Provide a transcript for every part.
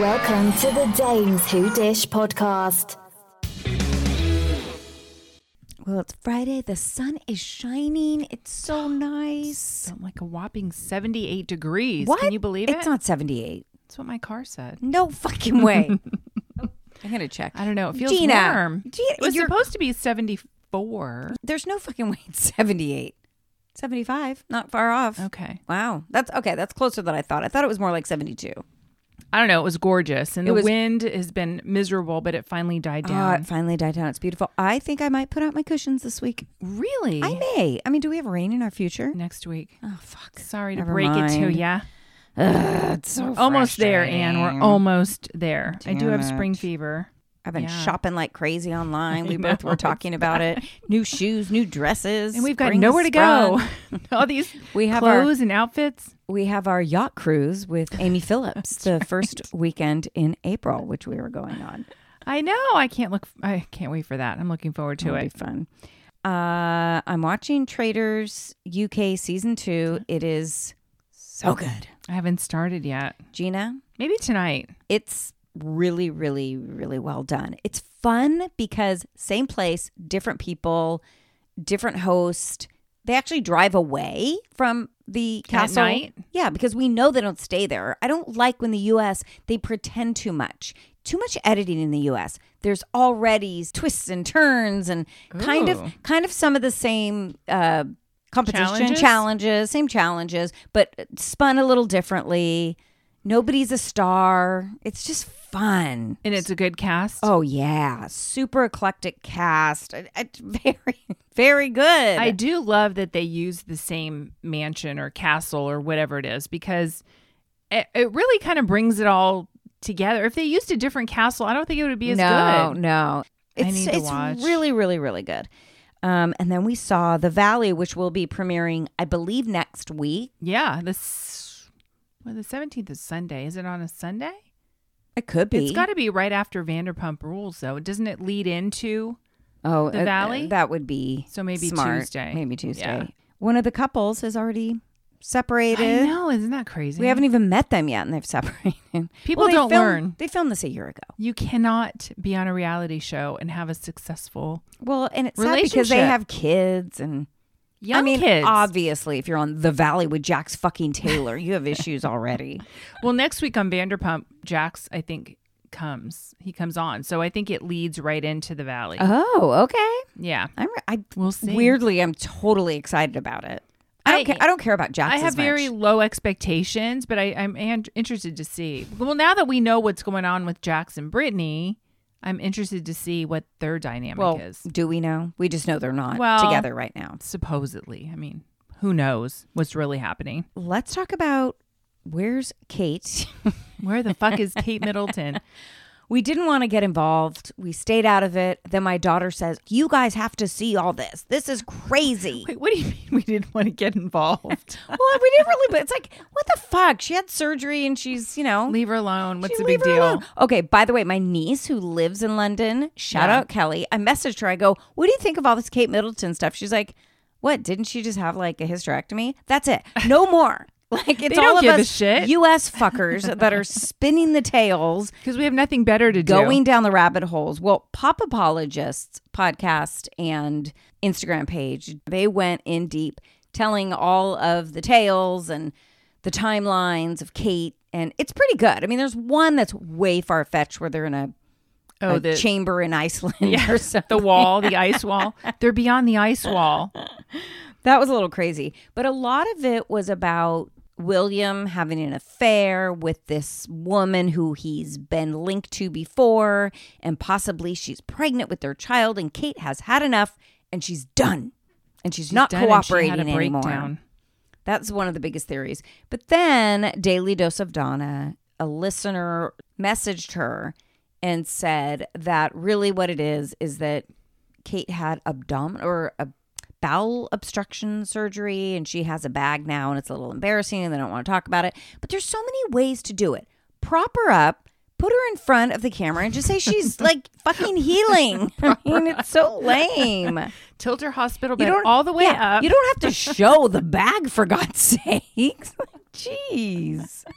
Welcome to the Dames Who Dish podcast. Well, it's Friday. The sun is shining. It's so nice. Like a whopping 78 degrees. What? Can you believe it? It's not 78. That's what my car said. No fucking way. I'm going to check. I don't know. It feels Gina, warm. Gina, It was supposed to be 74. There's no fucking way it's 78. 75. Not far off. Okay. Wow. That's okay. That's closer than I thought. I thought it was more like 72. I don't know. It was gorgeous. And the wind has been miserable, but it finally died down. It finally died down. It's beautiful. I think I might put out my cushions this week. Really? I may. I mean, do we have rain in our future? Next week. Oh, fuck. Sorry to Never break it to mind. ya. It's so Almost there, Anne. We're frustrating. almost there. I do have Damn spring it. fever. I've been Yeah. shopping like crazy online. We I both know, were talking about it. New shoes, new dresses. And we've got Spring nowhere to go. sprung. All these We have clothes and outfits. We have our yacht cruise with Amy Phillips the first weekend in April, which we were going on. I know. I can't wait for that. I'm looking forward to It'll be it. fun. I'm watching Traitors UK season 2. It is so good. I haven't started yet. Gina, Maybe tonight. it's really, really, really well done. It's fun because same place, different people, different host. They actually drive away from the castle. At night? Yeah, because we know they don't stay there. I don't like when the U.S., they pretend too much. Too much editing in the U.S. There's already twists and turns and kind of some of the same competition challenges, same challenges, but spun a little differently. Nobody's a star. It's just fun. And it's a good cast. Oh, yeah. Super eclectic cast. Very, very good. I do love that they use the same mansion or castle or whatever it is, because it really kind of brings it all together. If they used a different castle, I don't think it would be as good. No. I need to watch. It's really, really, really good. And then we saw The Valley, which will be premiering, I believe, next week. Yeah. The 17th is Sunday. Is it on a Sunday? It could be. It's got to be right after Vanderpump Rules, though. Doesn't it lead into The Valley? That would be So maybe smart. Tuesday. Maybe Tuesday. Yeah. One of the couples has already separated. I know. Isn't that crazy? We haven't even met them yet, and they've separated. People they don't filmed- learn. They filmed this a year ago. You cannot be on a reality show and have a successful Well, and it's sad because they Relationship. have kids and young I mean, kids. obviously, if you're on The Valley with Jax fucking Taylor, you have issues already. Well, next week on Vanderpump, Jax, I think, he comes on. So I think it leads right into The Valley. Oh, okay. Yeah. We'll see. Weirdly, I'm totally excited about it. I don't care about Jax. I have very low expectations, but I'm interested to see. Well, now that we know what's going on with Jax and Brittany, I'm interested to see what their dynamic is. Do we know? We just know they're not together right now. Supposedly. I mean, who knows what's really happening? Let's talk about where's Kate. Where the fuck is Kate Middleton? We didn't want to get involved. We stayed out of it. Then my daughter says, "You guys have to see all this. This is crazy." Wait, what do you mean we didn't want to get involved? Well, we didn't really, but it's like, what the fuck? She had surgery and she's, Leave her alone. What's the leave big her deal? alone. Okay, by the way, my niece who lives in London, shout Yeah. out Kelly, I messaged her. I go, "What do you think of all this Kate Middleton stuff?" She's like, "What? Didn't she just have like a hysterectomy? That's it. No more." Like it's They don't all of give a us shit. U.S. fuckers that are spinning the tails, Because we have nothing better to do. going down the rabbit holes. Well, Pop Apologists podcast and Instagram page, they went in deep telling all of the tales and the timelines of Kate. And it's pretty good. I mean, there's one that's way far-fetched where they're in a chamber in Iceland or something. The wall, the ice wall. They're beyond the ice wall. That was a little crazy. But a lot of it was about William having an affair with this woman who he's been linked to before, and possibly she's pregnant with their child, and Kate has had enough and she's done. And she's not done and cooperating she had a anymore. breakdown. That's one of the biggest theories. But then Daily Dose of Donna, a listener messaged her and said that really what it is that Kate had a bowel obstruction surgery and she has a bag now and it's a little embarrassing and they don't want to talk about it. But there's so many ways to do it. Prop her up, put her in front of the camera and just say she's like fucking healing. I mean, it's so lame. Tilt her hospital bed all the way up. You don't have to show the bag for God's sakes. Jeez.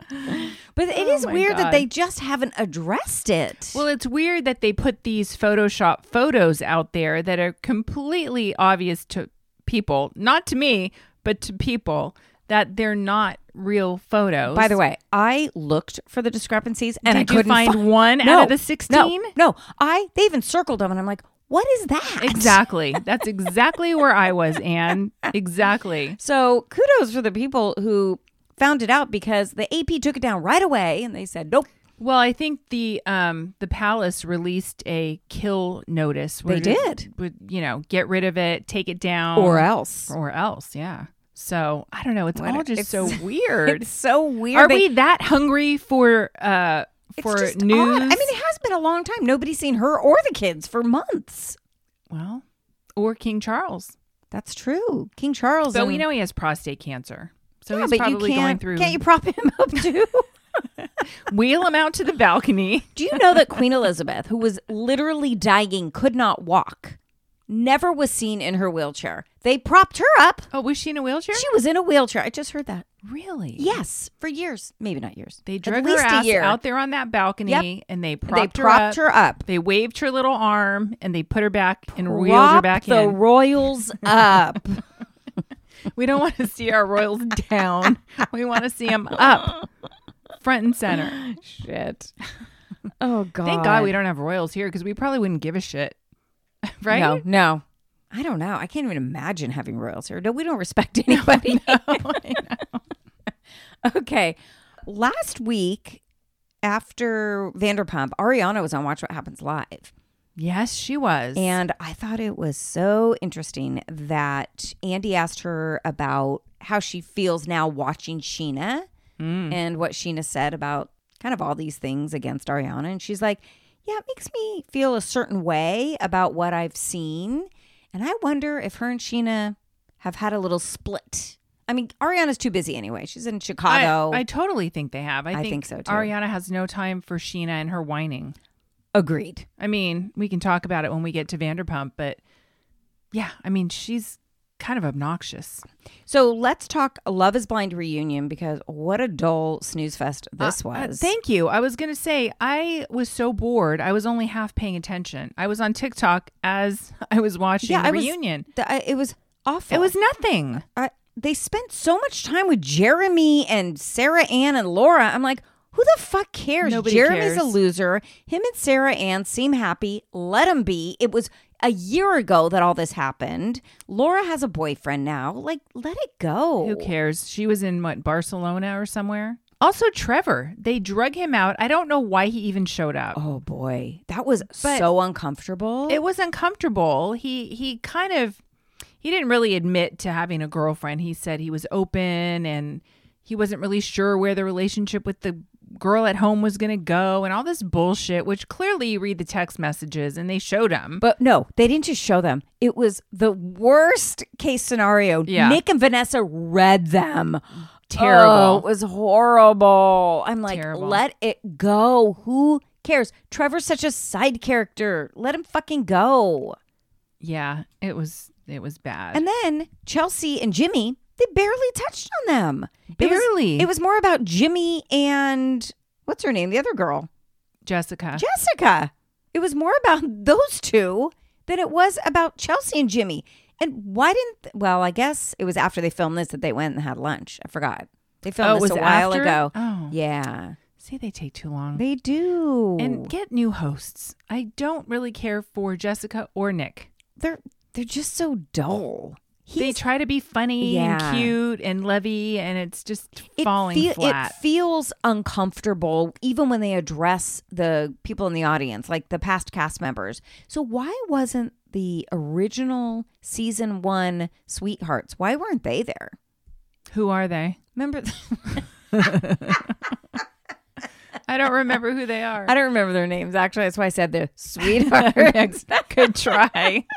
But it is my weird that God. they just haven't addressed it. Well, it's weird that they put these Photoshop photos out there that are completely obvious to people, not to me, but to people, that they're not real photos. By the way, I looked for the discrepancies and I Did you couldn't find one out of the 16? No. They even circled them and I'm like, what is that? Exactly. That's exactly where I was, Anne. Exactly. So kudos for the people who found it out because the AP took it down right away and they said, nope. Well, I think the palace released a kill notice. They did. Would, get rid of it, take it down. Or else. Yeah. So, I don't know. It's all just it's so weird. It's so weird. Are we that hungry for just news? odd. I mean, it has been a long time. Nobody's seen her or the kids for months. Well, or King Charles. That's true. King Charles. But we know he has prostate cancer. So he's but probably going through. Can't you prop him up too? Wheel him out to the balcony. Do you know that Queen Elizabeth, who was literally dying, could not walk, never was seen in her wheelchair? They propped her up. Oh, was she in a wheelchair? She was in a wheelchair. I just heard that. Really? Yes, for years. Maybe not years. They At drug her least a ass year. out there on that balcony, Yep. and they They propped, propped her up. They waved her little arm, and they put her back and wheeled her back the in. royals up. We don't want to see our royals down. We want to see them up, front and center. Shit. Oh, God. Thank God we don't have royals here because we probably wouldn't give a shit. Right? No. I don't know. I can't even imagine having royals here. No, we don't respect anybody. Okay. Last week, after Vanderpump, Ariana was on Watch What Happens Live. Yes, she was. And I thought it was so interesting that Andy asked her about how she feels now watching Sheena and what Sheena said about kind of all these things against Ariana. And she's like, yeah, it makes me feel a certain way about what I've seen. And I wonder if her and Sheena have had a little split. I mean, Ariana's too busy anyway. She's in Chicago. I totally think they have. I think so, too. Ariana has no time for Sheena and her whining. Agreed. I mean, we can talk about it when we get to Vanderpump, but yeah, I mean, she's kind of obnoxious. So let's talk Love is Blind reunion because what a dull snooze fest this was. Thank you. I was going to say, I was so bored. I was only half paying attention. I was on TikTok as I was watching the reunion. It was awful. It was nothing. They spent so much time with Jeremy and Sarah Ann and Laura. I'm like, who the fuck cares? Nobody Jeremy's cares. a loser. Him and Sarah Ann seem happy. Let him be. It was a year ago that all this happened. Laura has a boyfriend now. Like, let it go. Who cares? She was in Barcelona or somewhere. Also, Trevor, they drug him out. I don't know why he even showed up. Oh boy, that was so uncomfortable. It was uncomfortable. He didn't really admit to having a girlfriend. He said he was open and he wasn't really sure where the relationship with the girl at home was going to go and all this bullshit, which clearly you read the text messages and they showed him. But no, they didn't just show them. It was the worst case scenario. Yeah. Nick and Vanessa read them. Terrible. Oh, it was horrible. I'm like, Terrible. let it go. Who cares? Trevor's such a side character. Let him fucking go. Yeah, it was bad. And then Chelsea and Jimmy, they barely touched on them. Barely. It was more about Jimmy and what's her name? The other girl. Jessica. It was more about those two than it was about Chelsea and Jimmy. And why well, I guess it was after they filmed this that they went and had lunch. I forgot. They filmed this a while ago. Oh. Yeah. See, they take too long. They do. And get new hosts. I don't really care for Jessica or Nick. They're just so dull. They try to be funny and cute and Levy, and it's just falling flat. It feels uncomfortable even when they address the people in the audience, like the past cast members. So why wasn't the original season 1 sweethearts? Why weren't they there? Who are they? Remember? I don't remember who they are. I don't remember their names. Actually, that's why I said the sweethearts. Good try.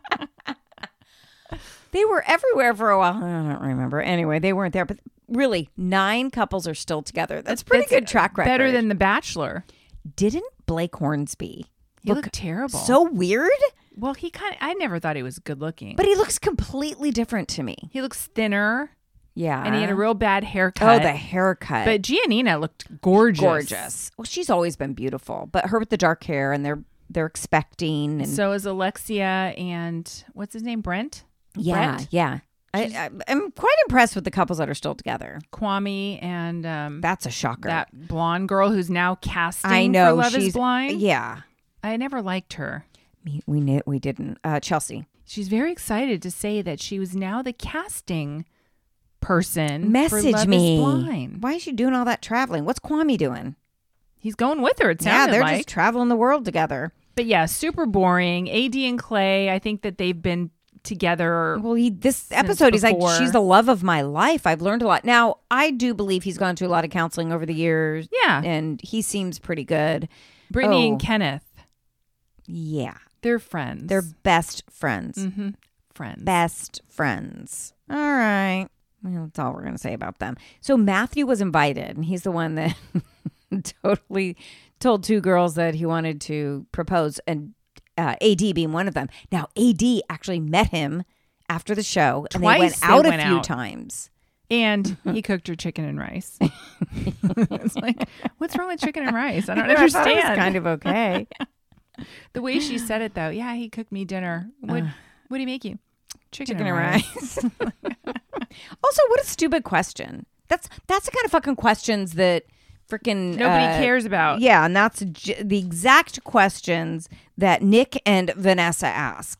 They were everywhere for a while. I don't remember. Anyway, they weren't there. But really, 9 couples are still together. That's pretty good track record. Better than The Bachelor. Didn't Blake Hornsby He looked terrible. so weird? Well, I never thought he was good looking. But he looks completely different to me. he looks thinner. Yeah. And he had a real bad haircut. Oh, the haircut. But Giannina looked gorgeous. Gorgeous. Well, she's always been beautiful, but her with the dark hair, and they're expecting. And so is Alexia and what's his name? Brent? yeah, Brett? yeah. I'm quite impressed with the couples that are still together. Kwame and That's a shocker. that blonde girl who's now casting I know. for Love She's is Blind. Yeah. I never liked her. We didn't. Chelsea. She's very excited to say that she was now the casting person for Message Love me. is Blind. Why is she doing all that traveling? What's Kwame doing? He's going with her, it Yeah, sounded they're like. just traveling the world together. But yeah, super boring. AD and Clay, I think that they've been together. Well, this episode, he's like, before. she's the love of my life. I've learned a lot. Now, I do believe he's gone through a lot of counseling over the years. Yeah. And he seems pretty good. Brittany Oh. and Kenneth, Yeah. they're friends. They're best friends. Mm-hmm. Friends. Best friends. All right. Well, that's all we're going to say about them. So Matthew was invited, and he's the one that totally told two girls that he wanted to propose, and AD being one of them. Now, AD actually met him after the show, and they went out a few times. And he cooked her chicken and rice. It's like, what's wrong with chicken and rice? I don't understand. It was kind of okay. The way she said it, though. Yeah, he cooked me dinner. What did he make you? Chicken and rice. Also, what a stupid question. That's the kind of fucking questions that freaking Nobody cares about. Yeah, and that's the exact questions that Nick and Vanessa ask.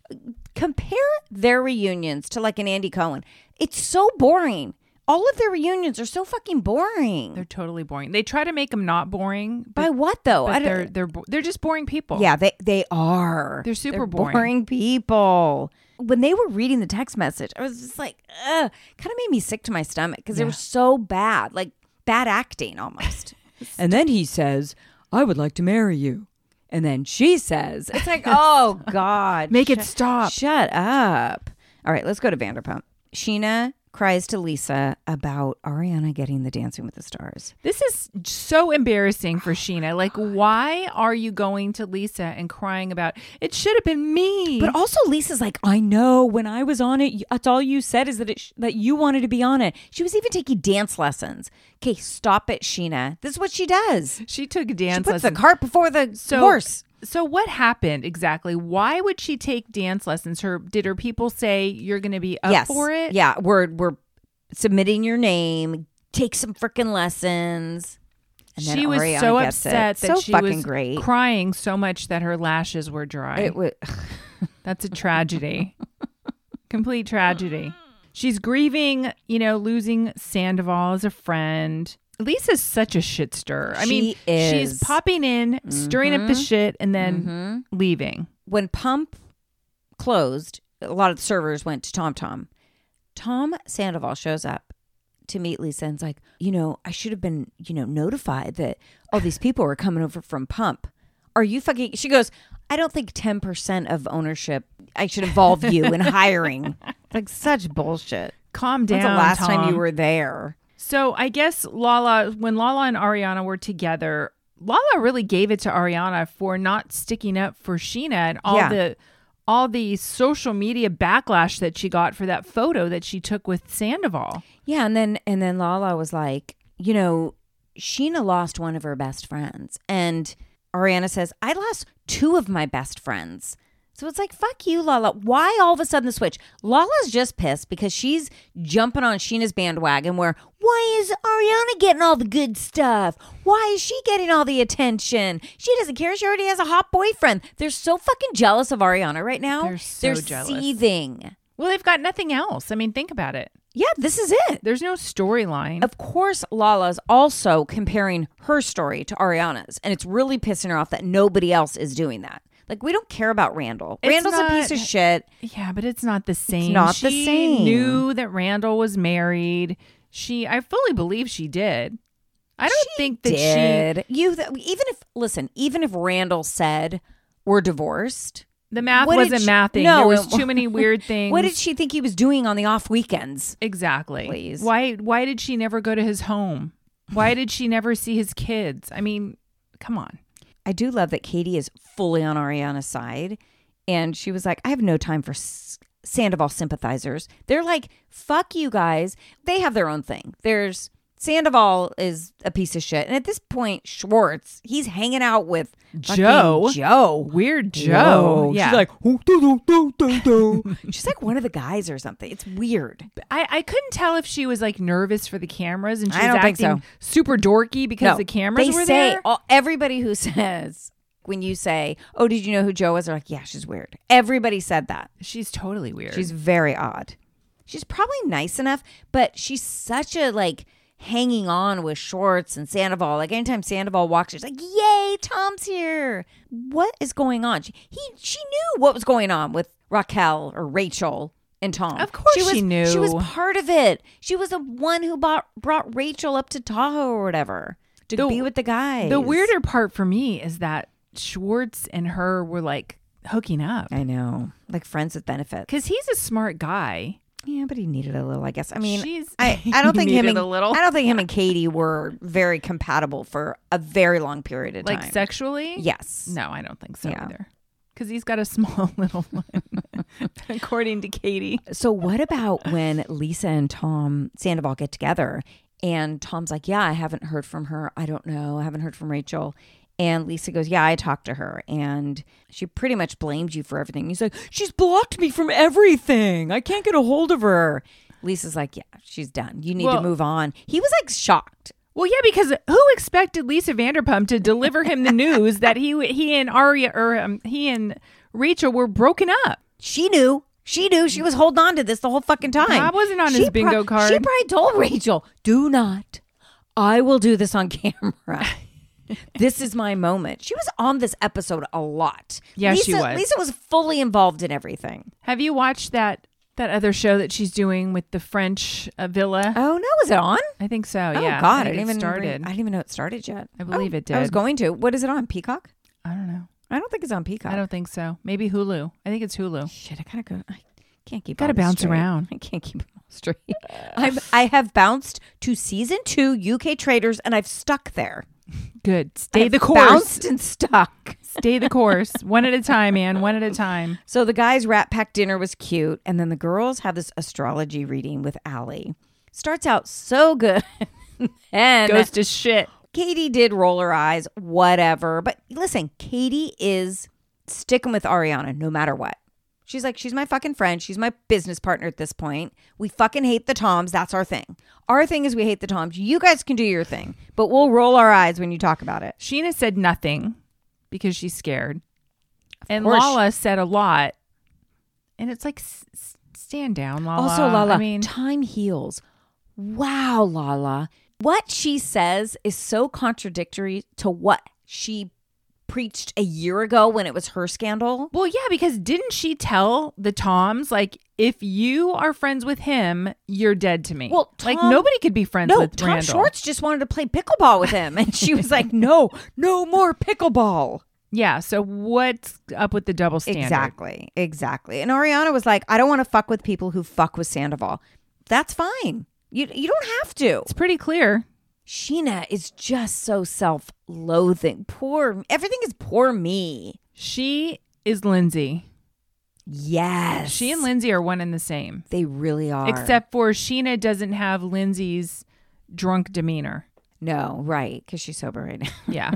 Compare their reunions to like an Andy Cohen. It's so boring. All of their reunions are so fucking boring. They're totally boring. They try to make them not boring. By what though? But they're just boring people. Yeah, they are. They're super boring. Boring people. When they were reading the text message, I was just like, ugh. Kind of made me sick to my stomach because they were so bad, like bad acting almost. And then he says, "I would like to marry you." And then she says, it's like, oh God. Make it stop. Shut up. All right, let's go to Vanderpump. Sheena cries to Lisa about Ariana getting the Dancing with the Stars. This is so embarrassing for Sheena. Like, why are you going to Lisa and crying about, it should have been me? But also Lisa's like, I know when I was on it, that's all you said is that that you wanted to be on it. She was even taking dance lessons. Okay, stop it, Sheena. This is what she does. She took dance She puts lessons. the cart before the horse. So what happened exactly? Why would she take dance lessons? Did her people say you're going to be up for it? Yeah, we're submitting your name. Take some freaking lessons. And then She was Ariana so gets upset it. that So she fucking was great. crying so much that her lashes were dry. It was. That's a tragedy. Complete tragedy. She's grieving, losing Sandoval as a friend. Lisa's such a shit stirrer. I mean, she's popping in, stirring up the shit, and then leaving. When Pump closed, a lot of the servers went to Tom Tom. Tom Sandoval shows up to meet Lisa and's like, I should have been, notified that all these people were coming over from Pump. Are you fucking... She goes, I don't think 10% of ownership, I should involve you in hiring. Like, such bullshit. Calm down, When's the last Tom. time you were there? So I guess when Lala and Ariana were together, Lala really gave it to Ariana for not sticking up for Sheena and all the social media backlash that she got for that photo that she took with Sandoval. Yeah, and then Lala was like, Sheena lost one of her best friends. And Ariana says, I lost two of my best friends. So it's like, fuck you, Lala. Why all of a sudden the switch? Lala's just pissed because she's jumping on Sheena's bandwagon where, why is Ariana getting all the good stuff? Why is she getting all the attention? She doesn't care. She already has a hot boyfriend. They're so fucking jealous of Ariana right now. They're so jealous. Seething. Well, they've got nothing else. I mean, think about it. Yeah, this is it. There's no storyline. Of course, Lala's also comparing her story to Ariana's, and it's really pissing her off that nobody else is doing that. Like, we don't care about Randall. Randall's a piece of shit. Yeah, but it's not the same. It's not the same. She knew that Randall was married. I fully believe she did. I don't think that did. Even if Randall said we're divorced, the math wasn't mathing. No, there was too many weird things. What did she think he was doing on the off weekends? Exactly. Please. Why did she never go to his home? Why did she never see his kids? I mean, come on. I do love that Katie is fully on Ariana's side. And she was like, I have no time for Sandoval sympathizers. They're like, fuck you guys. They have their own thing. There's Sandoval is a piece of shit. And at this point, Schwartz, he's hanging out with Joe. Weird Joe. Whoa. Yeah. She's like, oh, do, do. She's like one of the guys or something. It's weird. I couldn't tell if she was like nervous for the cameras and she I was don't think acting super dorky because the cameras were there. Everybody who says, when you say, oh, did you know who Joe was? They're like, yeah, she's weird. Everybody said that. She's totally weird. She's very odd. She's probably nice enough, but she's such a like hanging on with Schwartz and Sandoval. Like anytime Sandoval walks, she's like, yay, Tom's here. What is going on? She knew what was going on with Raquel or Rachel and Tom. Of course she knew. She was part of it. She was the one who brought Rachel up to Tahoe or whatever to be with the guys. The weirder part for me is that Schwartz and her were like hooking up. I know. Like friends with benefits. Because he's a smart guy. Yeah, but he needed a little, I guess. I mean, I don't think him and and Katie were very compatible for a very long period of time. Like sexually? Yes. No, I don't think so either. Because he's got a small little one, according to Katie. So what about when Lisa and Tom Sandoval get together and Tom's like, yeah, I haven't heard from her. I don't know. I haven't heard from Rachel. And Lisa goes, yeah, I talked to her. And she pretty much blamed you for everything. He's like, she's blocked me from everything. I can't get a hold of her. Lisa's like, yeah, she's done. You need to move on. He was like shocked. Well, yeah, because who expected Lisa Vanderpump to deliver him the news that he and Aria or he and Rachel were broken up? She knew. She was holding on to this the whole fucking time. Bob wasn't on his bingo card. She probably told Rachel, do not. I will do this on camera. This is my moment. She was on this episode a lot. Yeah, she was. Lisa was fully involved in everything. Have you watched that other show that she's doing with the French villa? Oh, no. Is it on? I think so, Oh, yeah. God. I didn't even know it started yet. I believe it did. I was going to. What is it on? Peacock? I don't know. I don't think it's on Peacock. I don't think so. Maybe Hulu. I think it's Hulu. Shit, I can't keep. Got to bounce around. I can't keep them all straight. I have bounced to season 2 UK Traders, and I've stuck there. Good. Stay the course. Bounced and stuck. Stay the course. One at a time, man. One at a time. So the guys' Rat Pack dinner was cute, and then the girls have this astrology reading with Allie. Starts out so good, and goes to shit. Katie did roll her eyes, whatever. But listen, Katie is sticking with Ariana no matter what. She's like, she's my fucking friend. She's my business partner at this point. We fucking hate the Toms. That's our thing. Our thing is we hate the Toms. You guys can do your thing, but we'll roll our eyes when you talk about it. Sheena said nothing because she's scared. And Lala said a lot. And it's like, stand down, Lala. Also, Lala, I mean, time heals. Wow, Lala. What she says is so contradictory to what she preached a year ago when it was her scandal. Well, yeah, because didn't she tell the Toms, like, if you are friends with him, you're dead to me? Well, like, nobody could be friends with Tom Randall. Schwartz just wanted to play pickleball with him. And she was like, no more pickleball. Yeah, so what's up with the double standard? Exactly. And Ariana was like, I don't want to fuck with people who fuck with Sandoval. That's fine. You don't have to. It's pretty clear. Sheena is just so self-loathing. Everything is poor me. She is Lindsay. Yes. She and Lindsay are one and the same. They really are. Except for Sheena doesn't have Lindsay's drunk demeanor. No, right. Because she's sober right now. Yeah.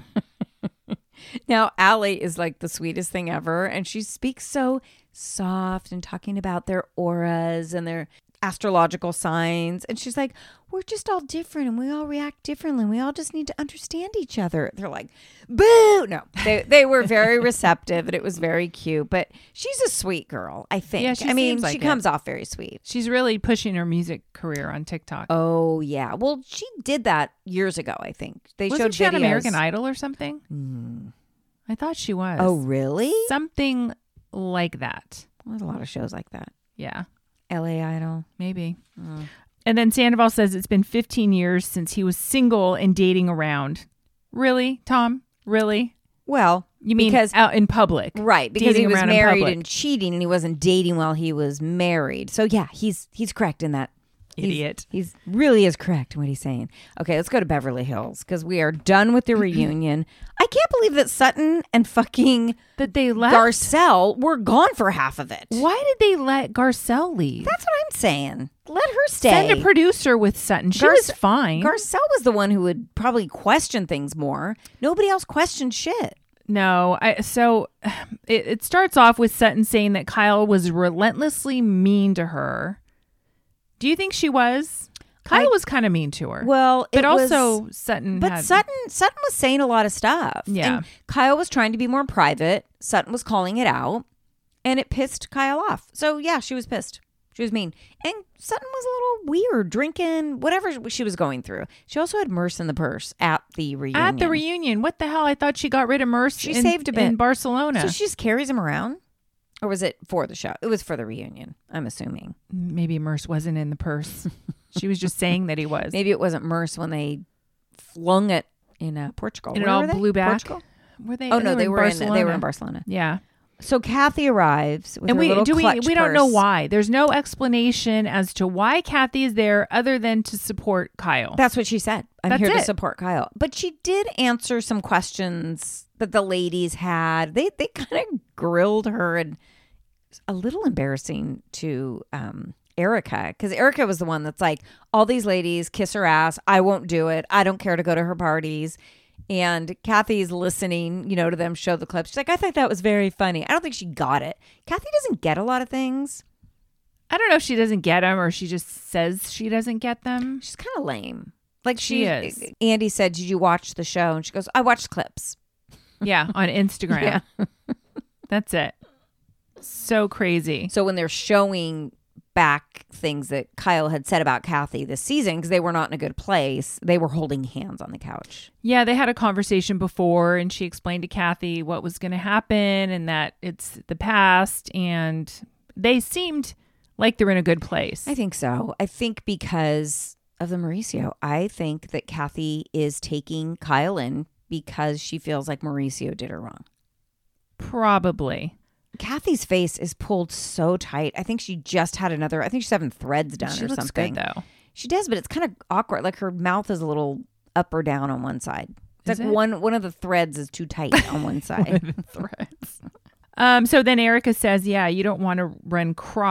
Now, Allie is like the sweetest thing ever. And she speaks so soft and talking about their auras and their astrological signs. And she's like, we're just all different and we all react differently. And we all just need to understand each other. They're like, boo. No, they were very receptive and it was very cute. But she's a sweet girl, I think. Yeah, she comes off very sweet. She's really pushing her music career on TikTok. Oh, yeah. Well, she did that years ago, I think. Wasn't she videos on American Idol or something? I thought she was. Oh, really? Something like that. Well, there's a lot of shows like that. Yeah. LA Idol. Maybe. And then Sandoval says it's been 15 years since he was single and dating around. Really, Tom? Really? Well, you mean because out in public. Right, because he was married and cheating and he wasn't dating while he was married. So yeah, he's correct in that Idiot. He's really is correct in what he's saying. Okay, let's go to Beverly Hills because we are done with the reunion. I can't believe that Sutton and fucking That they left. Garcelle were gone for half of it. Why did they let Garcelle leave? That's what I'm saying. Let her stay. Send a producer with Sutton. She was fine. Garcelle was the one who would probably question things more. Nobody else questioned shit. No, so it starts off with Sutton saying that Kyle was relentlessly mean to her. Do you think she was? Kyle was kind of mean to her. Well, but also Sutton. But Sutton was saying a lot of stuff. Yeah. And Kyle was trying to be more private. Sutton was calling it out, and it pissed Kyle off. So yeah, she was pissed. She was mean. And Sutton was a little weird, drinking, whatever she was going through. She also had Merce in the purse at the reunion. At the reunion. What the hell? I thought she got rid of Merce. She saved a bit. In Barcelona. So she just carries him around? Or was it for the show? It was for the reunion, I'm assuming. Maybe Merce wasn't in the purse. She was just saying that he was. Maybe it wasn't Merce when they flung it in Portugal. And it all blew back. Portugal? Were they? Oh, no, they were in Barcelona. Barcelona. Yeah. So Kathy arrives with And her little clutch we don't know purse. why. There's no explanation as to why Kathy is there other than to support Kyle. That's what she said. I'm That's here to it. support Kyle. But she did answer some questions that the ladies had. They kind of grilled her, and a little embarrassing to Erica, because Erica was the one that's like, all these ladies kiss her ass. I won't do it. I don't care to go to her parties. And Kathy's listening, to them show the clips. She's like, I thought that was very funny. I don't think she got it. Kathy doesn't get a lot of things. I don't know if she doesn't get them or she just says she doesn't get them. She's kind of lame. Like She is. Andy said, did you watch the show? And she goes, I watched clips. Yeah, on Instagram. Yeah. That's it. So crazy. So when they're showing back things that Kyle had said about Kathy this season, because they were not in a good place, they were holding hands on the couch. Yeah, they had a conversation before and she explained to Kathy what was going to happen and that it's the past, and they seemed like they're in a good place. I think so. I think because of the Mauricio. I think that Kathy is taking Kyle in because she feels like Mauricio did her wrong. Probably. Kathy's face is pulled so tight. I think she just had I think she's having threads done She or looks something. good, though. She does, but it's kind of awkward. Like her mouth is a little up or down on one side. It's Is like it? one of the threads is too tight on one side. Threads. So then Erica says, yeah, you don't want to run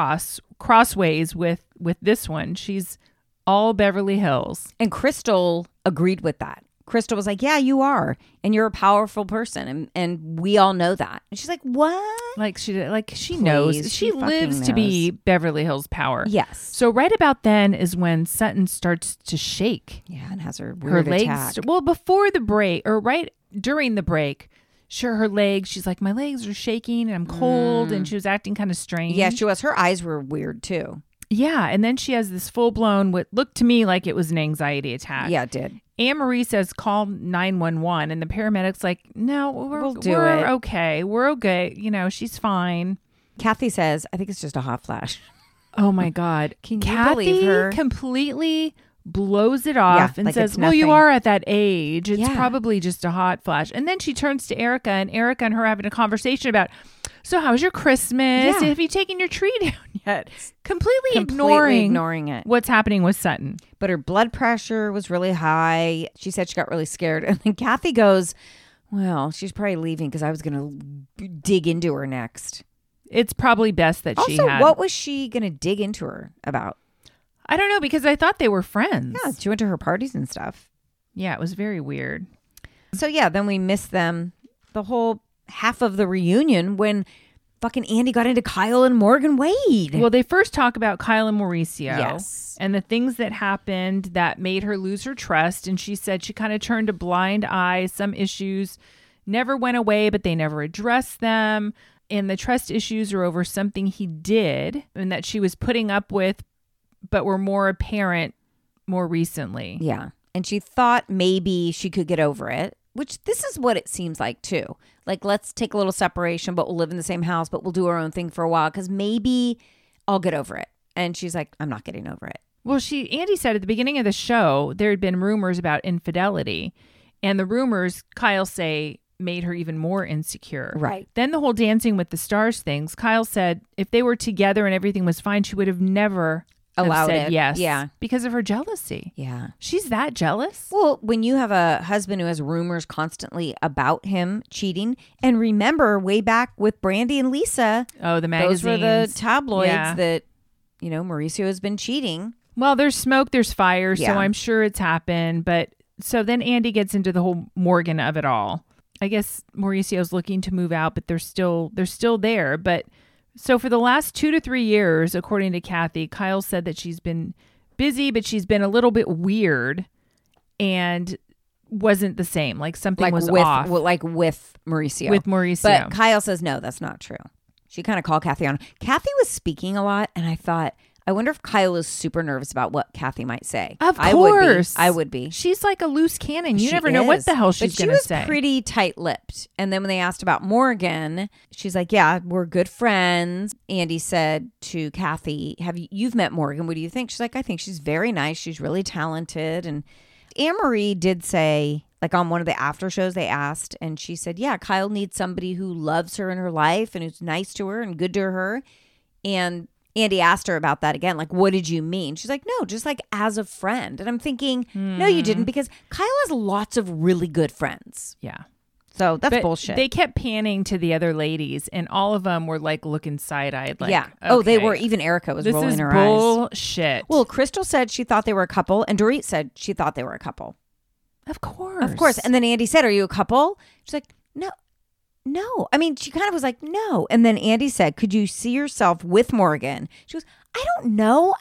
crossways with this one. She's all Beverly Hills. And Crystal agreed with that. Crystal was like, yeah, you are. And you're a powerful person. And we all know that. And she's like, what? Like she Please, knows. she She fucking lives to be Beverly Hills power. Yes. So right about then is when Sutton starts to shake. Yeah, and has her Her weird legs. attack. Well, before the break or right during the break, sure, her legs. She's like, my legs are shaking and I'm cold, and she was acting kind of strange. Yeah, she was. Her eyes were weird too. Yeah, and then she has this full blown what looked to me like it was an anxiety attack. Yeah, it did. Anne Marie says call 911, and the paramedics like, no, We'll do we're it. okay. We're okay. She's fine. Kathy says, I think it's just a hot flash. Oh my God. Can you Kathy believe her? completely blows it off and like says, it's well, you nothing. are at that age. It's Yeah. probably just a hot flash. And then she turns to Erica, and Erica and her having a conversation about, so how was your Christmas? Yeah. Have you taken your tree down yet? Completely ignoring it. what's happening with Sutton. But her blood pressure was really high. She said she got really scared. And then Kathy goes, well, she's probably leaving because I was going to dig into her next. It's probably best that she Also, had. what was she going to dig into her about? I don't know, because I thought they were friends. Yeah, she went to her parties and stuff. Yeah, it was very weird. So yeah, then we missed them the whole half of the reunion when fucking Andy got into Kyle and Morgan Wade. Well, they first talk about Kyle and Mauricio. Yes. And the things that happened that made her lose her trust. And she said she kind of turned a blind eye. Some issues never went away, but they never addressed them. And the trust issues are over something he did and that she was putting up with, but were more apparent more recently. Yeah. And she thought maybe she could get over it, which this is what it seems like too. Like, let's take a little separation, but we'll live in the same house, but we'll do our own thing for a while because maybe I'll get over it. And she's like, I'm not getting over it. Well, Andy said at the beginning of the show, there had been rumors about infidelity. And the rumors, Kyle say, made her even more insecure. Right. Then the whole Dancing with the Stars things, Kyle said if they were together and everything was fine, she would have never have allowed said it. yes. Yeah. Because of her jealousy. Yeah. She's that jealous? Well, when you have a husband who has rumors constantly about him cheating, and remember way back with Brandy and Lisa, Oh, the magazines. those were the tabloids Yeah. that, Mauricio has been cheating. Well, there's smoke, there's fire, Yeah. so I'm sure it's happened. But so then Andy gets into the whole Morgan of it all. I guess Mauricio's looking to move out, but they're still there. But so for the last 2 to 3 years, according to Kathy, Kyle said that she's been busy, but she's been a little bit weird and wasn't the same. Like something was off. With Mauricio. With Mauricio. But Kyle says, no, that's not true. She kind of called Kathy on. Kathy was speaking a lot, and I thought, I wonder if Kyle is super nervous about what Kathy might say. Of course. I would be. She's like a loose cannon. You She never know what is. the hell she's going to But say. she was pretty tight-lipped. And then when they asked about Morgan, she's like, yeah, we're good friends. Andy said to Kathy, you've met Morgan. What do you think? She's like, I think she's very nice. She's really talented. And Anne-Marie did say, like on one of the after shows they asked, and she said, yeah, Kyle needs somebody who loves her in her life and who's nice to her and good to her. And Andy asked her about that again. Like, what did you mean? She's like, no, just like as a friend. And I'm thinking, no, you didn't, because Kyle has lots of really good friends. Yeah. So that's But bullshit. They kept panning to the other ladies, and all of them were like looking side-eyed. Like, yeah. Oh, they okay, were. Even Erica was This rolling is her eyes. bullshit. Well, Crystal said she thought they were a couple, and Dorit said she thought they were a couple. of course. Of course. And then Andy said, are you a couple? She's like, no. I mean, she kind of was like, no. And then Andy said, could you see yourself with Morgan? She goes, I don't know.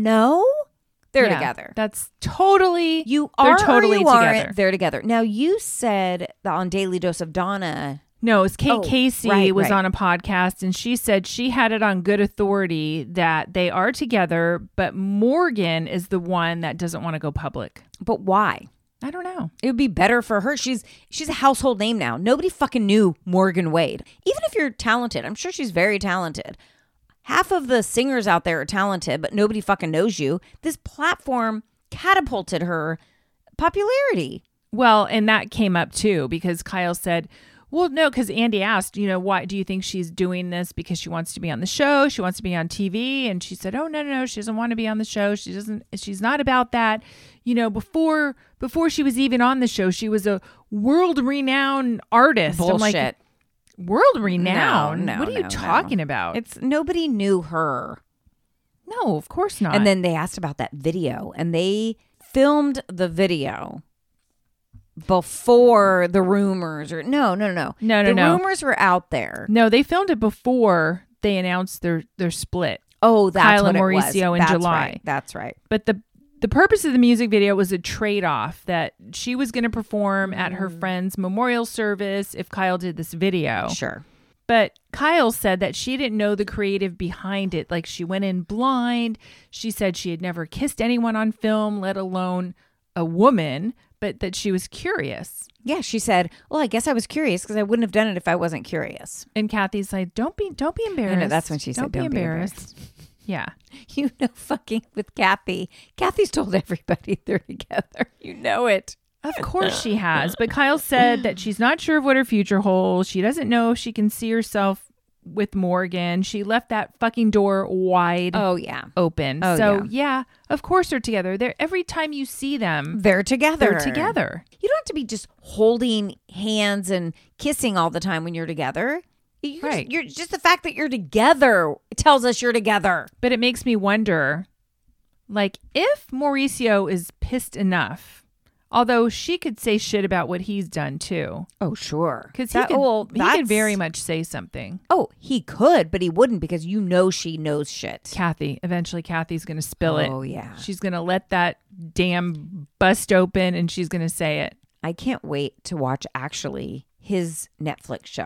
They're Yeah, together. That's totally. You they're are totally or you together. aren't. They're together. Now, you said that on Daily Dose of Donna. No, it's Kate Oh, Casey was right. on a podcast, and she said she had it on good authority that they are together, but Morgan is the one that doesn't want to go public. But why? I don't know. It would be better for her. She's a household name now. Nobody fucking knew Morgan Wade. Even if you're talented, I'm sure she's very talented. Half of the singers out there are talented, but nobody fucking knows you. This platform catapulted her popularity. Well, and that came up too because Kyle said, well, no, because Andy asked, why do you think she's doing this? Because she wants to be on the show. She wants to be on TV. And she said, oh, no, she doesn't want to be on the show. She's not about that. Before she was even on the show, she was a world-renowned artist. Bullshit. I'm like, world-renowned? No, what are you talking about? It's nobody knew her. No, of course not. And then they asked about that video, and they filmed the video before the rumors. No. The rumors were out there. No, they filmed it before they announced their split. Oh, that's Kyle what and it was. Mauricio in That's July. Right. That's right. But the purpose of the music video was a trade-off that she was going to perform at her friend's memorial service if Kyle did this video. Sure. But Kyle said that she didn't know the creative behind it. Like, she went in blind. She said she had never kissed anyone on film, let alone a woman, but that she was curious. Yeah, she said, well, I guess I was curious because I wouldn't have done it if I wasn't curious. And Kathy's like, don't be embarrassed. I know, that's when she said, don't be embarrassed. Yeah. Fucking with Kathy. Kathy's told everybody they're together. You know it. Of course she has. But Kyle said that she's not sure of what her future holds. She doesn't know if she can see herself with Morgan. She left that fucking door wide open. Oh, so, yeah, of course they're together. Every time you see them, they're together. They're together. You don't have to be just holding hands and kissing all the time when you're together. You're just the fact that you're together tells us you're together. But it makes me wonder, like, if Mauricio is pissed enough, although she could say shit about what he's done too. Oh, sure. Because he could very much say something. Oh, he could, but he wouldn't because she knows shit. Eventually Kathy's going to spill it. Oh, yeah. She's going to let that damn bust open and she's going to say it. I can't wait to watch actually his Netflix show.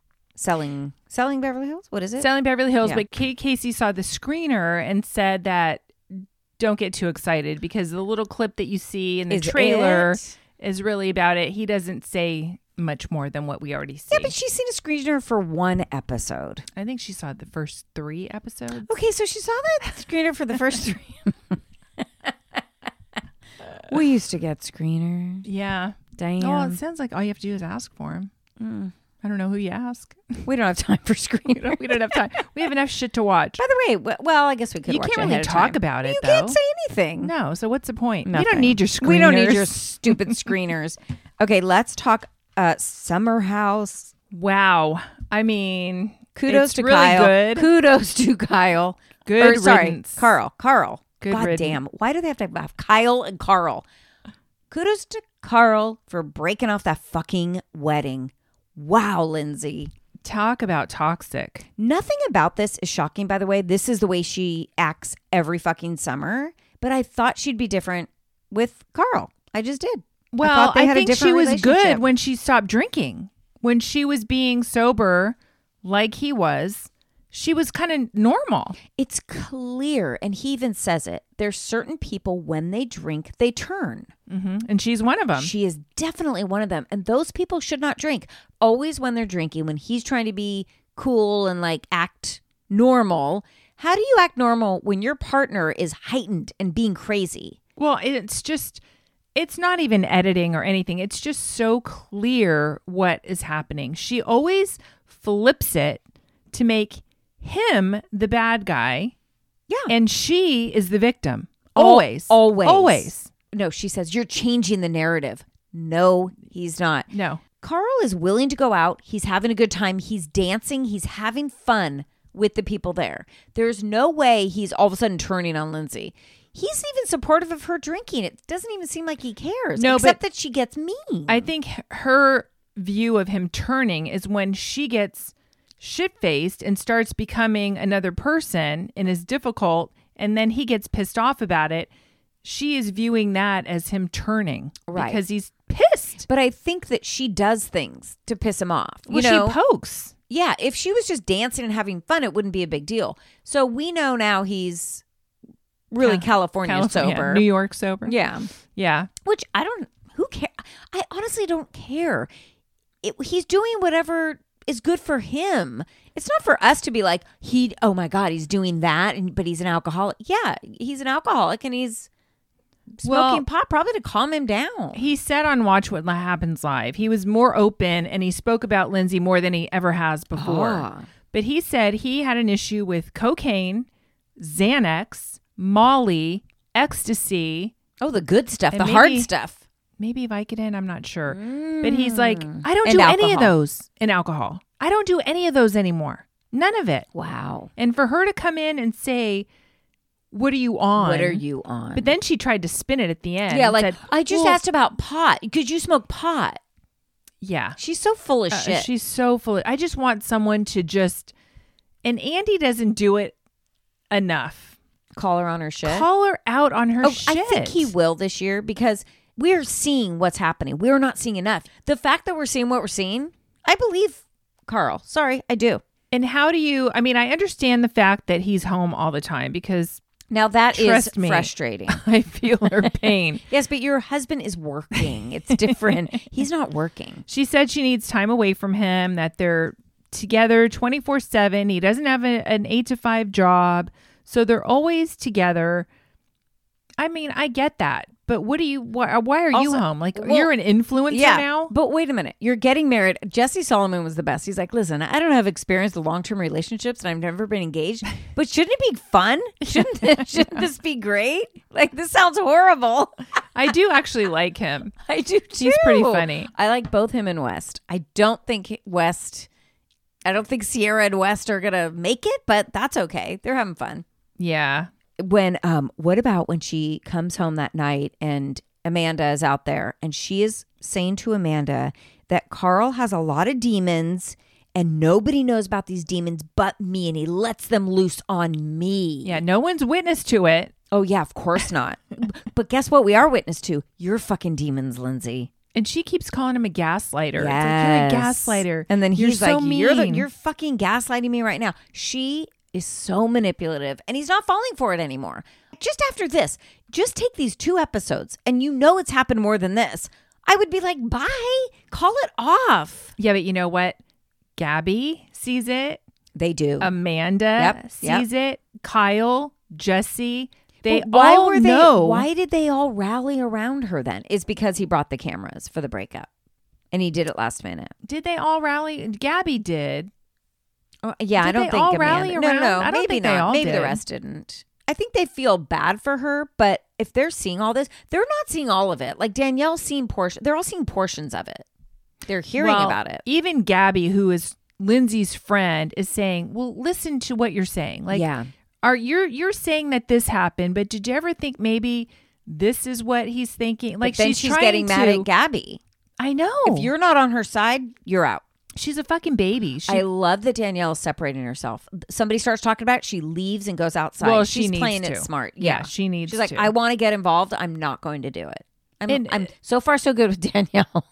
Selling Beverly Hills? What is it? Selling Beverly Hills. Yeah. But Kate Casey saw the screener and said that don't get too excited because the little clip that you see in the trailer is really about it. He doesn't say much more than what we already see. Yeah, but she's seen a screener for one episode. I think she saw the first 3 episodes. Okay, so she saw the screener for the first 3. We used to get screeners. Yeah. Damn. Oh, it sounds like all you have to do is ask for them. I don't know who you ask. We don't have time for screeners. We don't have time. We have enough shit to watch. By the way, well, I guess we could. You watch can't it really ahead of talk time. about it, You though. can't say anything. No. So what's the point? Nothing. We don't need your screeners. We don't need your stupid screeners. Okay, let's talk Summer House. Wow. I mean, Kudos it's to really Kyle. good. Kudos to Kyle. Good Sorry, riddance. Carl. Good God riddance. damn. Why do they have to have Kyle and Carl? Kudos to Carl for breaking off that fucking wedding. Wow, Lindsay. Talk about toxic. Nothing about this is shocking, by the way. This is the way she acts every fucking summer. But I thought she'd be different with Carl. I just did. Well, they I had a think she different was relationship. good when she stopped drinking. When she was being sober like he was, she was kind of normal. It's clear, and he even says it. There's certain people, when they drink, they turn. Mm-hmm. And she's one of them. She is definitely one of them. And those people should not drink. Always when they're drinking, when he's trying to be cool and like act normal. How do you act normal when your partner is heightened and being crazy? Well, it's not even editing or anything. It's just so clear what is happening. She always flips it to make him the bad guy. Yeah. And she is the victim. Always. Always. No, she says, you're changing the narrative. No, he's not. No. Carl is willing to go out. He's having a good time. He's dancing. He's having fun with the people there. There's no way he's all of a sudden turning on Lindsay. He's even supportive of her drinking. It doesn't even seem like he cares. No, except but that she gets mean. I think her view of him turning is when she gets shit-faced and starts becoming another person and is difficult, and then he gets pissed off about it. She is viewing that as him turning. Right. Because he's pissed. But I think that she does things to piss him off. Well, she pokes. Yeah, if she was just dancing and having fun, it wouldn't be a big deal. So we know now he's really California sober. New York sober. Yeah. Yeah. Which who cares? I honestly don't care. He's doing whatever is good for him. It's not for us to be like, oh my God, he's doing that, but he's an alcoholic. Yeah, he's an alcoholic and he's smoking pot probably to calm him down. He said on Watch What Happens Live, he was more open and he spoke about Lindsay more than he ever has before. But he said he had an issue with cocaine, Xanax, Molly, ecstasy. Oh, the good stuff, and the hard stuff. Maybe Vicodin, I'm not sure. But he's like, I don't do alcohol. any of those in alcohol. I don't do any of those anymore. None of it. Wow. And for her to come in and say, what are you on? What are you on? But then she tried to spin it at the end. Yeah, and like, said, I just asked about pot. Could you smoke pot? Yeah. She's so full of shit. She's so full of, I just want someone to just, and Andy doesn't do it enough. Call her on her shit. Call her out on her shit. I think he will this year because we're seeing what's happening. We're not seeing enough. The fact that we're seeing what we're seeing, I believe Carl. Sorry, I do. And how do you, I mean, I understand the fact that he's home all the time because now that is trust me, frustrating. I feel her pain. Yes, but your husband is working. It's different. He's not working. She said she needs time away from him, that they're together 24/7. He doesn't have an 8 to 5 job. So they're always together. I mean, I get that. But why are you home? Like, you're an influencer now? But wait a minute. You're getting married. Jesse Solomon was the best. He's like, listen, I don't have experience with long-term relationships and I've never been engaged. But shouldn't it be fun? Shouldn't this be great? Like, this sounds horrible. I do actually like him. I do too. He's pretty funny. I like both him and West. I don't think Sierra and West are going to make it, but that's okay. They're having fun. Yeah. What about when she comes home that night and Amanda is out there and she is saying to Amanda that Carl has a lot of demons and nobody knows about these demons but me, and he lets them loose on me. Yeah, no one's witness to it. Oh yeah, of course not. But guess what? We are witness to your fucking demons, Lindsay. And she keeps calling him a gaslighter. Yes. It's like, you're a gaslighter. And then he's so like, mean. you're fucking gaslighting me right now. She is so manipulative and he's not falling for it anymore. Just after this, just take these 2 episodes and you know it's happened more than this. I would be like, bye, call it off. Yeah, but you know what? Gabby sees it. They do. Amanda sees it. Kyle, Jesse, they But why all were they, know. Why did they all rally around her then? Is because he brought the cameras for the breakup. And he did it last minute. Did they all rally? Gabby did. Yeah, I don't they think all Amanda. rally No, around? I don't maybe think not. they all Maybe the did. rest didn't. I think they feel bad for her, but if they're seeing all this, they're not seeing all of it. Like Danielle's seeing they're all seeing portions of it. They're hearing about it. Even Gabby, who is Lindsay's friend, is saying, well, listen to what you're saying. Like, yeah. You're saying that this happened, but did you ever think maybe this is what he's thinking? Like, then she's getting mad at Gabby. I know. If you're not on her side, you're out. She's a fucking baby. I love that Danielle is separating herself. Somebody starts talking about it, she leaves and goes outside. Well, she's needs playing to. it smart. Yeah, she needs She's like, to. I want to get involved. I'm not going to do it. I'm so far so good with Danielle.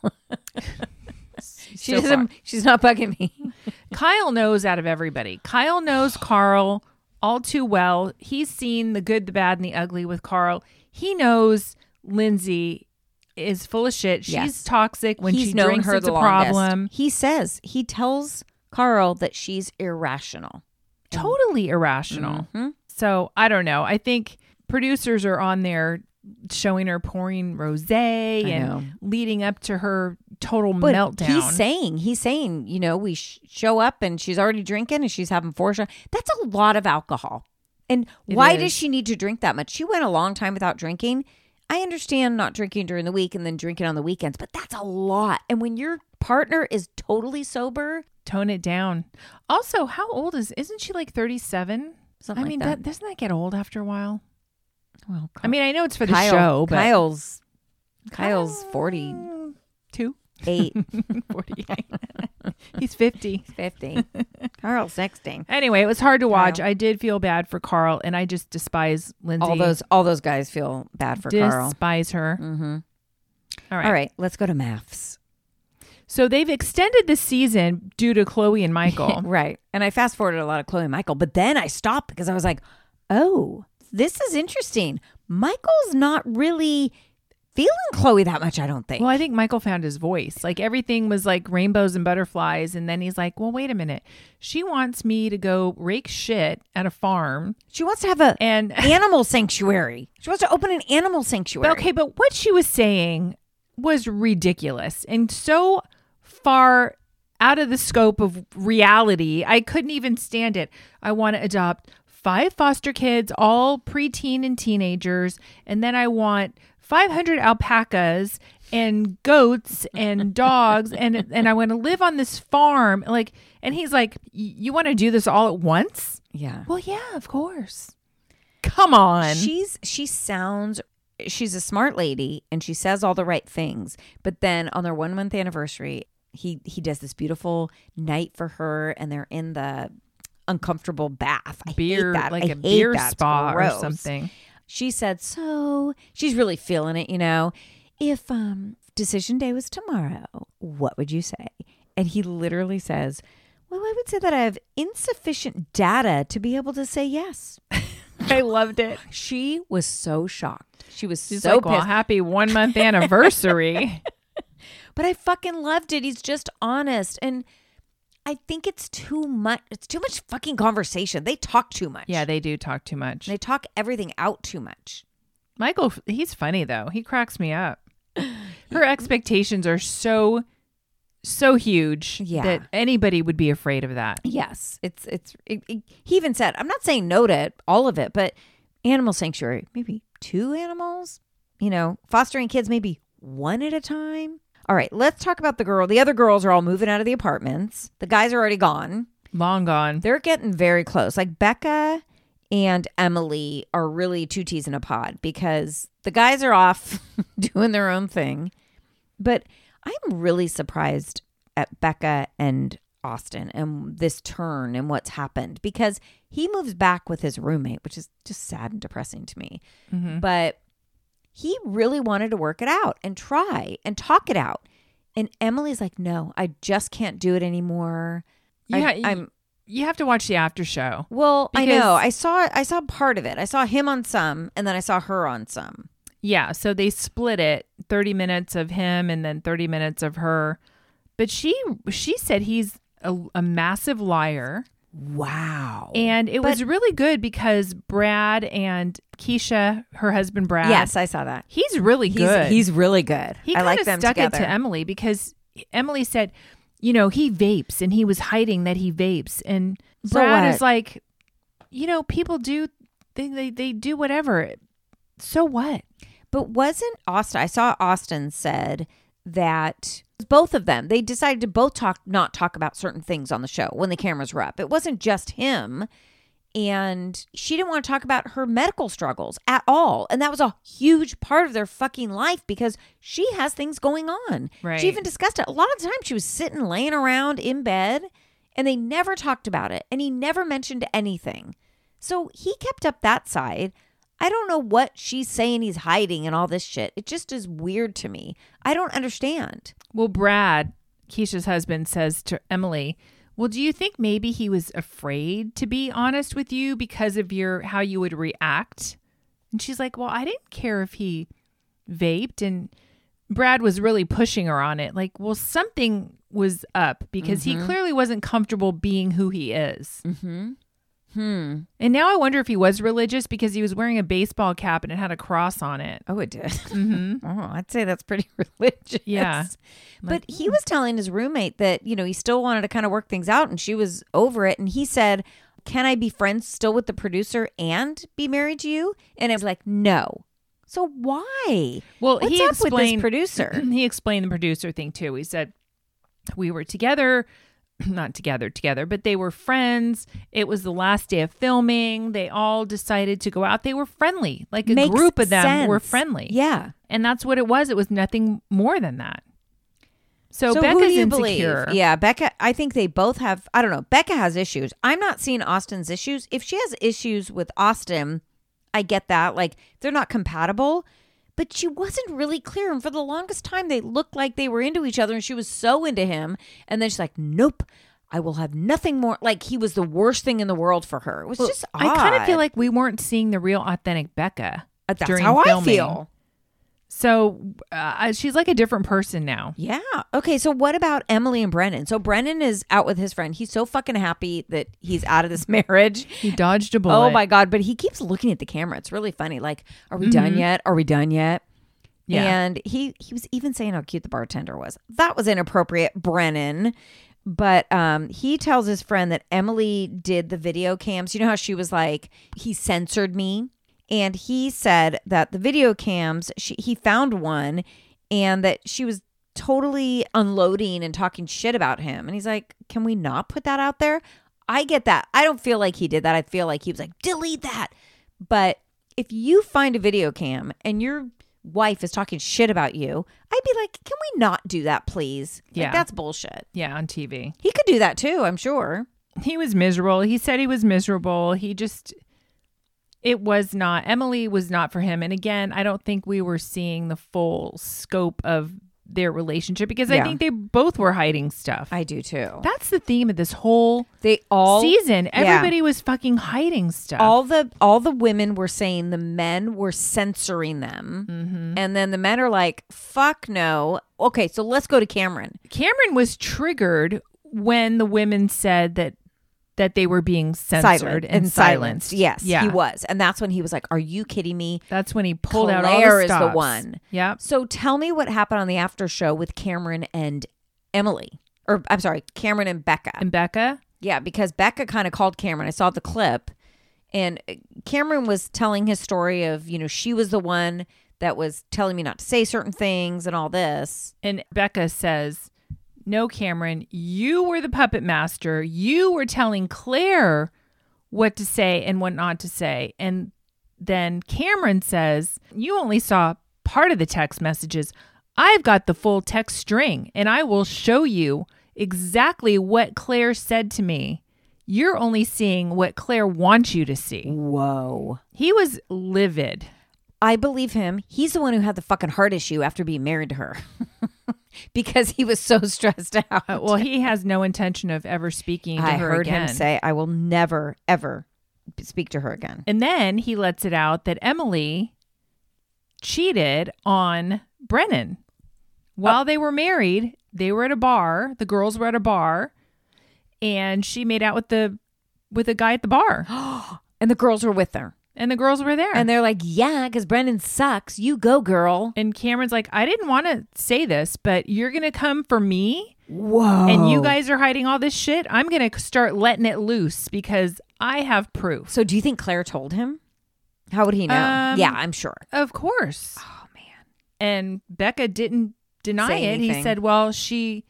She's not bugging me. Kyle knows out of everybody. Kyle knows Carl all too well. He's seen the good, the bad, and the ugly with Carl. He knows Lindsay is full of shit. She's Yes. toxic. When He's she known drinks, her it's the a longest. problem. He tells Carl that she's irrational. Totally irrational. Mm-hmm. So I don't know. I think producers are on there showing her pouring rosé know. and leading up to her total But meltdown. he's saying, we show up and she's already drinking and she's having 4 shots. That's a lot of alcohol. And why does she need to drink that much? She went a long time without drinking. I understand not drinking during the week and then drinking on the weekends, but that's a lot. And when your partner is totally sober, Tone it down. Also, how old isn't she like 37? something I mean, like that. doesn't that get old after a while? Well, I mean, I know it's for the show, but Kyle's 42. 8. 48. He's 50. 50. Carl's 60. Anyway, it was hard to watch. Kyle. I did feel bad for Carl, and I just despise Lindsay. All those guys feel bad for Carl. Despise her. Mm-hmm. All right. All right, let's go to maths. So they've extended the season due to Chloe and Michael. Right. And I fast forwarded a lot of Chloe and Michael, but then I stopped because I was like, oh, this is interesting. Michael's not really feeling Chloe that much, I don't think. Well, I think Michael found his voice. Like everything was like rainbows and butterflies. And then he's like, well, wait a minute. She wants me to go rake shit at a farm. She wants to have an animal sanctuary. She wants to open an animal sanctuary. Okay, but what she was saying was ridiculous and so far out of the scope of reality. I couldn't even stand it. I want to adopt 5 foster kids, all preteen and teenagers. And then I want 500 alpacas and goats and dogs. and I want to live on this farm. And he's like, you want to do this all at once? Yeah. Well, yeah, of course. Come on. She's a smart lady and she says all the right things. But then on their 1 month anniversary, he does this beautiful night for her and they're in the uncomfortable bath. I hate that. Like I a hate beer that. It's spa or gross. something. She said, so she's really feeling it, if decision day was tomorrow, what would you say? And he literally says, well, I would say that I have insufficient data to be able to say yes. I loved it. She was so shocked. She's so like, pissed. Well, happy 1 month anniversary. But I fucking loved it. He's just honest. And I think it's too much. It's too much fucking conversation. They talk too much. Yeah, they do talk too much. They talk everything out too much. Michael, he's funny though. He cracks me up. Her expectations are so huge that anybody would be afraid of that. Yes. He even said, I'm not saying no to all of it, but animal sanctuary, maybe 2 animals, fostering kids, maybe 1 at a time. All right, let's talk about the girl. The other girls are all moving out of the apartments. The guys are already gone. Long gone. They're getting very close. Like Becca and Emily are really 2 teas in a pod because the guys are off doing their own thing. But I'm really surprised at Becca and Austin and this turn and what's happened because he moves back with his roommate, which is just sad and depressing to me. Mm-hmm. But he really wanted to work it out and try and talk it out. And Emily's like, no, I just can't do it anymore. Yeah, you have to watch the after show. Well, I know. I saw part of it. I saw him on some and then I saw her on some. Yeah, so they split it, 30 minutes of him and then 30 minutes of her. But she said he's a massive liar. Wow. And it was really good because Brad and Keisha, her husband Brad. Yes, I saw that. He's really good. He's really good. He I like them them stuck together. it to Emily because Emily said, he vapes and he was hiding that he vapes. And So Brad what? is like, people do, they do whatever. So what? But wasn't Austin, I saw Austin said that both of them, they decided to both not talk about certain things on the show when the cameras were up. It wasn't just him. And she didn't want to talk about her medical struggles at all. And that was a huge part of their fucking life because she has things going on. Right. She even discussed it. A lot of the time she was sitting, laying around in bed, and they never talked about it. And he never mentioned anything. So he kept up that side. I don't know what she's saying he's hiding and all this shit. It just is weird to me. I don't understand. Well, Brad, Keisha's husband, says to Emily, well, do you think maybe he was afraid to be honest with you because of how you would react? And she's like, well, I didn't care if he vaped. And Brad was really pushing her on it. Like, well, something was up because he clearly wasn't comfortable being who he is. And now I wonder if he was religious because he was wearing a baseball cap and it had a cross on it. Oh, it did. Oh, I'd say that's pretty religious. Yeah. But he was telling his roommate that, he still wanted to kind of work things out and she was over it. And he said, can I be friends still with the producer and be married to you? And I was like, no. So why? Well, What's he up explained with this producer? He explained the producer thing too. He said, we were together. Not together, but they were friends. It was the last day of filming. They all decided to go out. They were friendly. Like a Makes group of them were sense. friendly. Yeah. And that's what it was. It was nothing more than that. So who Becca's do you insecure. believe? Yeah, Becca, I think they both have, I don't know, Becca has issues. I'm not seeing Austin's issues. If she has issues with Austin, I get that. Like, they're not compatible. But she wasn't really clear. And for the longest time, they looked like they were into each other. And she was so into him. And then she's like, nope, I will have nothing more. Like, he was the worst thing in the world for her. It was just odd. I kind of feel like we weren't seeing the real authentic Becca. That's during how filming. I feel. So she's like a different person now. Yeah. Okay. So what about Emily and Brennan? So Brennan is out with his friend. He's so fucking happy that he's out of this marriage. He dodged a bullet. Oh my God. But he keeps looking at the camera. It's really funny. Like, are we done yet? Are we done yet? Yeah. And he was even saying how cute the bartender was. That was inappropriate, Brennan. But he tells his friend that Emily did the video cams. You know how she was like, he censored me? And he said that the video cams, he found one and that she was totally unloading and talking shit about him. And he's like, can we not put that out there? I get that. I don't feel like he did that. I feel like he was like, delete that. But if you find a video cam and your wife is talking shit about you, I'd be like, can we not do that, please? Yeah. Like, that's bullshit. Yeah, on TV. He could do that too, I'm sure. He was miserable. He said he was miserable. It was not, Emily was not for him. And again, I don't think we were seeing the full scope of their relationship because I think they both were hiding stuff. I do too. That's the theme of this whole season. Yeah. Everybody was fucking hiding stuff. All the women were saying the men were censoring them. And then the men are like, fuck no. Okay, so let's go to Cameron. Cameron was triggered when the women said that they were being censored and silenced. Yes, yeah. he was. And that's when he was like, are you kidding me? That's when he pulled out all Claire the is the stops. one. Yeah. So tell me what happened on the after show with Cameron and Emily. Or I'm sorry, Cameron and Becca. And Becca? Yeah, because Becca kind of called Cameron. I saw the clip. And Cameron was telling his story of, she was the one that was telling me not to say certain things and all this. And Becca says, no, Cameron, you were the puppet master. You were telling Claire what to say and what not to say. And then Cameron says, you only saw part of the text messages. I've got the full text string and I will show you exactly what Claire said to me. You're only seeing what Claire wants you to see. Whoa. He was livid. I believe him. He's the one who had the fucking heart issue after being married to her. Because he was so stressed out. Well, he has no intention of ever speaking to her again. I heard him say, I will never, ever speak to her again. And then he lets it out that Emily cheated on Brennan. While they were married, they were at a bar. The girls were at a bar. And she made out with the guy at the bar. And the girls were with her. And the girls were there. And they're like, yeah, because Brendan sucks. You go, girl. And Cameron's like, I didn't want to say this, but you're going to come for me? Whoa. And you guys are hiding all this shit? I'm going to start letting it loose because I have proof. So do you think Claire told him? How would he know? Yeah, I'm sure. Of course. Oh, man. And Becca didn't deny Say it. anything. He said, well, she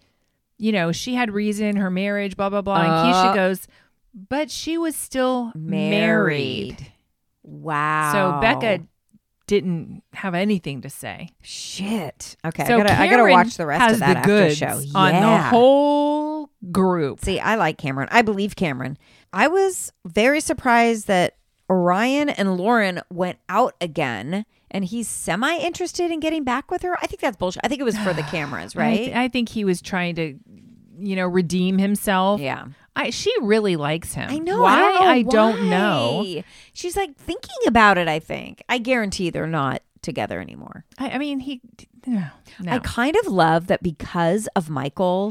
had reason, her marriage, blah, blah, blah. And Keisha goes, but she was still married. Wow. So Becca didn't have anything to say. Shit. Okay, So I gotta watch the rest of that the after goods show. on the Yeah. whole group. See, I like Cameron. I believe Cameron. I was very surprised that Orion and Lauren went out again, and he's semi-interested in getting back with her. I think that's bullshit. I think it was for the cameras, right? I think he was trying to, redeem himself. Yeah. She really likes him. I know. Why? I don't know. She's like thinking about it, I think. I guarantee they're not together anymore. I mean, no. I kind of love that because of Michael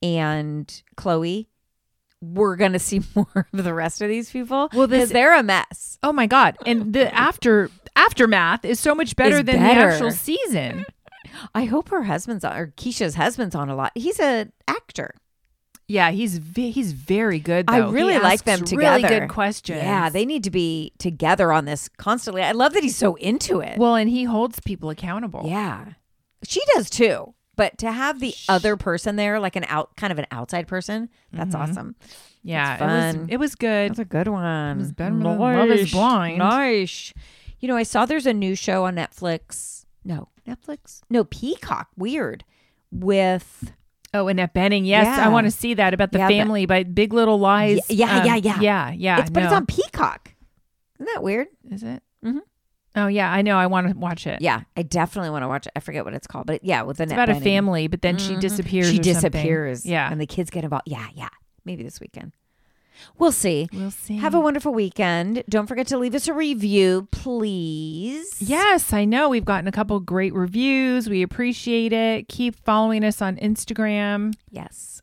and Chloe, we're going to see more of the rest of these people. Well, because they're a mess. Oh my God. And the aftermath is so much better than the actual season. I hope her husband's on, or Keisha's husband's on a lot. He's an actor. Yeah, he's very good, though. I really He like asks them together. Really good questions. Yeah, they need to be together on this constantly. I love that he's so into it. Well, and he holds people accountable. Yeah. She does too. But to have the other person there, like kind of an outside person, that's awesome. Yeah, it's fun. it was good. That's a good one. It was better than Love Is Blind. Nice. I saw there's a new show on Netflix. No, Netflix? No, Peacock. Weird. With... Oh, Annette Bening. Yes, Yeah. I want to see that about the family by Big Little Lies. Yeah. Yeah. But it's on Peacock. Isn't that weird? Is it? Mm-hmm. Oh, yeah. I know. I want to watch it. Yeah, I definitely want to watch it. I forget what it's called, but yeah, with It's Annette about a Bening. family, but then she disappears. She or something. disappears. Yeah. And the kids get involved. Yeah. Maybe this weekend. We'll see. We'll see. Have a wonderful weekend. Don't forget to leave us a review, please. Yes, I know. We've gotten a couple great reviews. We appreciate it. Keep following us on Instagram. Yes.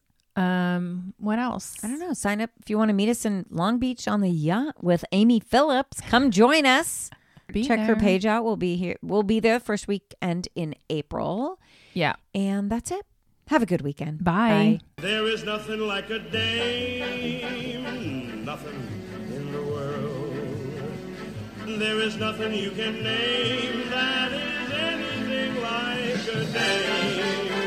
What else? I don't know. Sign up if you want to meet us in Long Beach on the yacht with Amy Phillips. Come join us. Check her page out. We'll be here. We'll be there first weekend in April. Yeah. And that's it. Have a good weekend. Bye. There is nothing like a dame, nothing in the world. There is nothing you can name that is anything like a dame.